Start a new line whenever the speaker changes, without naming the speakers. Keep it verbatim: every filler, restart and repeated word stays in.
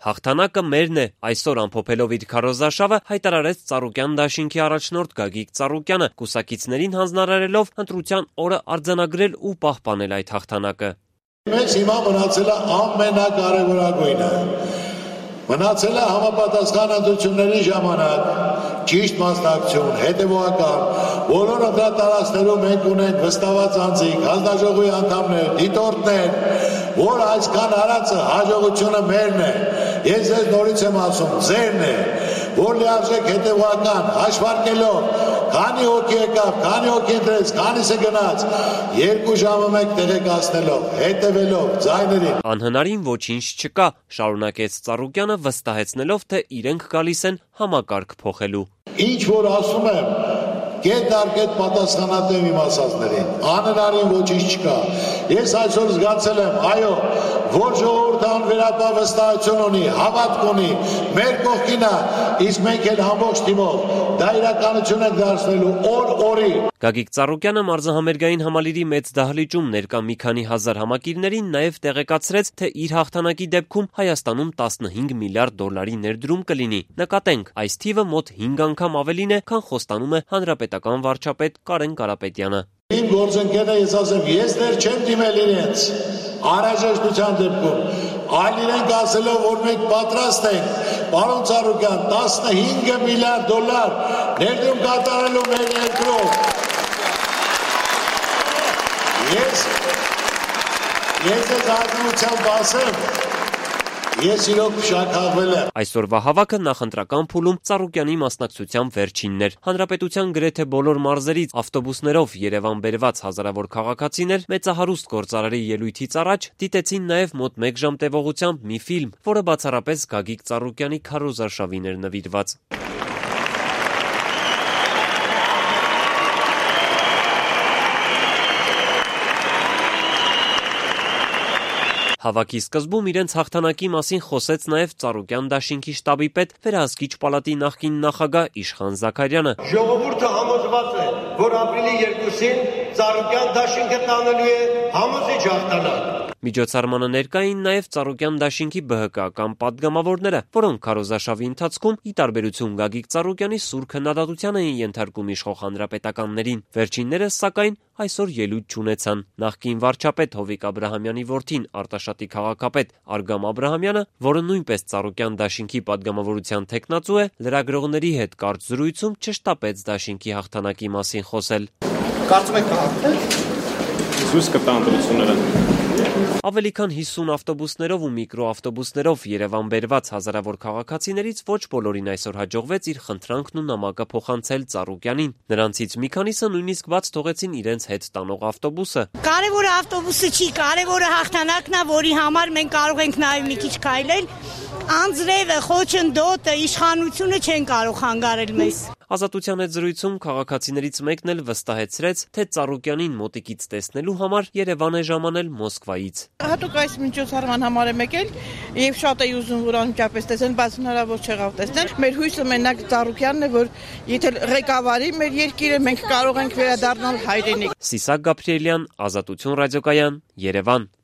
Հաղթանակը մերն է, այսօր ամփոփելով իր քարոզարշավը հայտարարեց Ծառուկյան դաշինքի առաջնորդ Գագիկ Ծառուկյանը, կուսակիցներին հանձնարարելով ընտրության օրը արձանագրել ու պահպանել այդ հաղթանակը։
Մեզ հիմա մնացել է ամենակարևորագույնը։ Մնացել է համապատասխան ընտրությունների ժամանակ ճիշտ մասնակցություն, հետևողական, բոլոր ընտրատարածքներում մենք ունենք վստահված անձիկ, հանձնաժողովի անդամներ, դիտորդներ, որ այսքան արածը հաջողությունը մերն է։ Ես ձեզ նորից եմ ասում, ձերն է, որ լիարժեք հետևողական, հաշվարկելով, քանի հոգի եկավ, քանի հոգի ընտրեց, քանիսը գնաց, երկու ժամը մեկ տեղեկացնելով, հետևելով, ձայներին։
Անհնարին ոչինչ չկա, շարունակեց Ծառուկյանը, վստահեցնելով, թե իրենք գալիս են համակարգ փոխելու։
Ինչ որ ասում եմ, կետ առ կետ պատասխանատեմ իմ ասածներին, անհնարին ոչինչ չկա։ Ես այսօր զգացել եմ, այո, որ ժողովուրդը անվերապահ վստահություն ունի, հավատք ունի, մեր կողքին է, իսկ մենք էլ ամբողջ թիմով դա իրականություն ենք դարձնելու օր օրի։
Գագիկ Ծառուկյանը մարզահամերգային համալիրի մեծ դահլիճում ներկա մի քանի հազար համակիրներին նաև տեղեկացրեց, թե իր հաղթանակի դեպքում Հայաստանում տասնհինգ միլիարդ դոլարի ներդրում կլինի։ Նկատենք, այս թիվը մոտ հինգ անգամ ավելին է, քան խոստանում է հանրապետական վարչապետ Կարեն Կարապետյանը։
Իմ գործընկերն է, ես ասեմ, ես դեռ չեմ դիմել իրենց անհրաժեշտության դեպքում, այլ իրենք ասելով, որ մենք պատրաստ ենք, պարոն Ծառուկյան, տասնհինգ միլիարդ դոլար ներդրում կատարելու մեր երկրով։ Ես ես ես ակնությամբ ասեմ, ես իրոք շաքաղվել եմ։
Այսօրվա հավաքը նախընտրական փուլում Ծառուկյանի մասնակցությամբ վերջինն էր։ Հանրապետության գրեթե բոլոր մարզերից ավտոբուսներով Երևան բերված հազարավոր քաղաքացիներ մեծահարուստ գործարարի ելույթից առաջ դիտեցին նաև մոտ մեկ ժամ տևողությամբ մի ֆիլմ, որը բացառապես Գագիկ Ծառուկյանի քարոզարշավին էր նվիրված։ Հավաքի սկզբում իրենց հաղթանակի մասին խոսեց նաև Ծառուկյան դաշինքի շտաբի պետ, Վերահսկիչ պալատի նախկին նախագահ Իշխան Զաքարյանը։
Ժողովուրդը համոզված է, որ ապրիլի երկուսին Ծառուկյան դաշինքը տանելու է համոզիչ հաղթանակ։
Միջոցառմանը ներկա էին նաև Ծառուկյան դաշինքի ԲՀԿ-ական պատգամավորները, որոնք քարոզարշավի ընթացքում, ի տարբերություն Գագիկ Ծառուկյանի, սուր քննադատության էին ենթարկում իշխող հանրապետականներին։ Վերջիններս, սակայն, այսօր ելույթ չունեցան։ Նախկին վարչապետ Հովիկ Աբրահամյանի որդին, Արտաշատի քաղաքապետ Արգամ Աբրահամյանը, որը նույնպես Ծառուկյան դաշինքի պատգամավորության թեկնածու է, լրագրողների հետ կարճ զրույցում չշտապեց դաշինքի հաղթանակի մասին խոսել։
Կարծում եք կհաղթել։
Ցույց կտա ընտրությունները։
Ավելի քան հիսուն ավտոբուսներով ու միկրոավտոբուսներով Երևան բերված հազարավոր քաղաքացիներից ոչ բոլորին այսօր հաջողվեց իր խնդրանքն ու նամակը փոխանցել Ծառուկյանին։ Նրանցից մի քանիսը նույնիսկ բաց թողեցին իրենց հետ տանող ավտոբուսը։
Կարևորը ավտոբուսը չի, կարևորը հաղթանակն է, որի համար մենք կարող ենք նաև մի քիչ քայլել։ Անձրևը, խոչընդոտը, իշխանությունը չեն կարող խանգարել մեզ։
Ազատության հետ զրույցում քաղաքացիներից մեկն էլ վստահեցրեց, թե Ծառուկյանին մոտիկից տեսնելու համար Երևան է ժամանել Մոսկվայից։
Հատուկ այս միջոցառման համար եմ եկել եւ շատ էի ուզում որ անմիջապես տեսնել, բայց հնարավոր չեղավ տեսնել։ Մեր հույսը մենակ Ծառուկյանն է, որ եթե ղեկավարի մեր երկիրը, մենք կարող ենք վերադառնալ հայրենիք։
Սիսակ Գաբրիելյան, Ազատություն ռադիոկայան, Երևան։